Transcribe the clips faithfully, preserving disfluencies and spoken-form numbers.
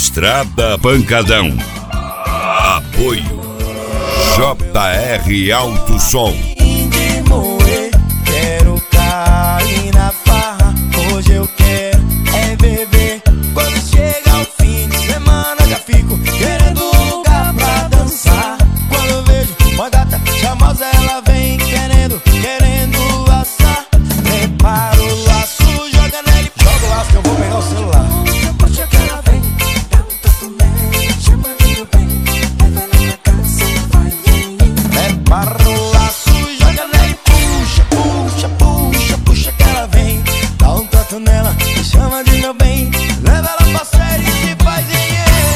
Estrada Pancadão. Apoio J R Alto Som. De moer, quero cair na farra. Hoje eu quero é beber. Quando chega o fim de semana já fico querendo um lugar pra dançar. Quando eu vejo uma gata charmosa ela vem querendo, querendo laçar. Prepara o laço, joga nele, joga o laço que eu vou pegar o celular. Puxa que ela vem, dá um toco nela, chama de meu bem, leva ela pra casa, vai aí. Prepara o laço, joga nele, puxa, puxa, puxa, puxa que ela vem. Dá um trato nela, me chama de meu bem, leva ela pra série e se faz em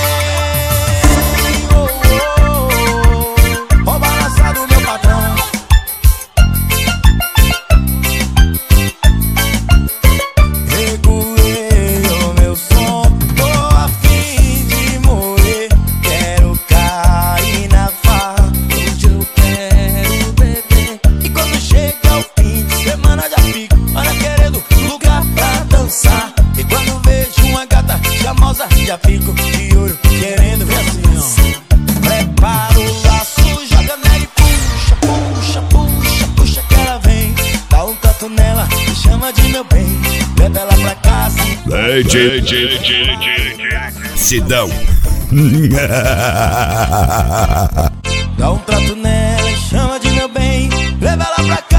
oh, oh, oh. Ó balançar do meu patrão. Regulei o meu som, tô a fim de morrer. Quero cair na farra, Hoje eu quero beber. e quando chega o fim de semana já fico, olha, querendo lugar pra dançar. E quando vejo uma gata charmosa já fico de olho, querendo ver assim, ó. Prepara o laço, joga nela e puxa, puxa, puxa, puxa que ela vem. Dá um tato nela, me chama de meu bem, leva ela pra casa. Leite, Sidão. Dá um trato nela e chama de meu bem, leva ela pra casa.